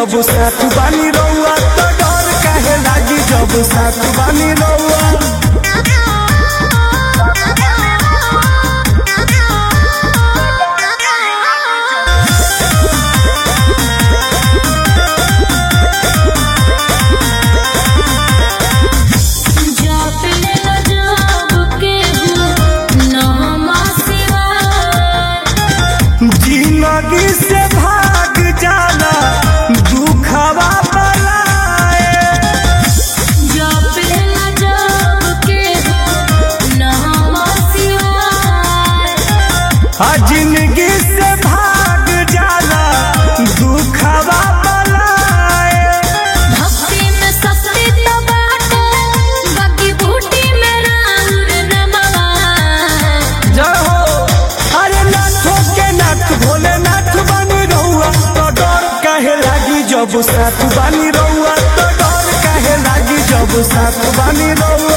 जब साथ बानी रउआ तो डर काहे लागी जब साथ बानी रउआ। जिंदगी से भाग जाला दुखवा बलाए, जिंदगी से भाग जाला दुखवा बलाए। भक्ति में शक्ति तो बाटे, बाकी बूटी में राउर नमवा। जय हो अरे नाथों के नाथ भोलेनाथ बानी रउआ तो डर काहे लागी जब साथ बानी रउआ तो डर काहे लागी जब साथ बानी रउआ।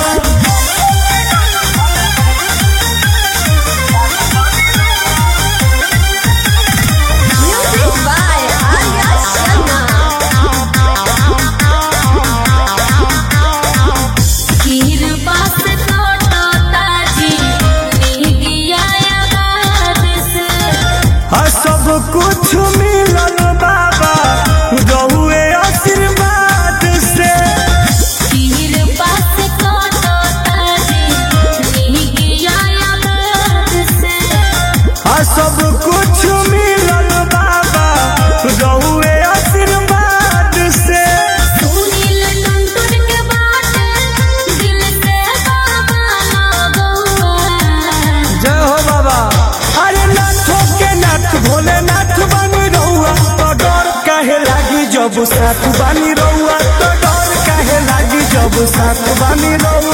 सब कुछ मिलल बाबा रहुए आशीर्वाद से, सब कुछ मिलल बाबा रहुए आशीर्वाद से। जय हो बाबा अरे नाथों के नाथ भोलेनाथ बानी रउआ तो डर काहे लागी जब साथ बानी रउआ तो डर काहे लागी जब साथ बानी रउआ।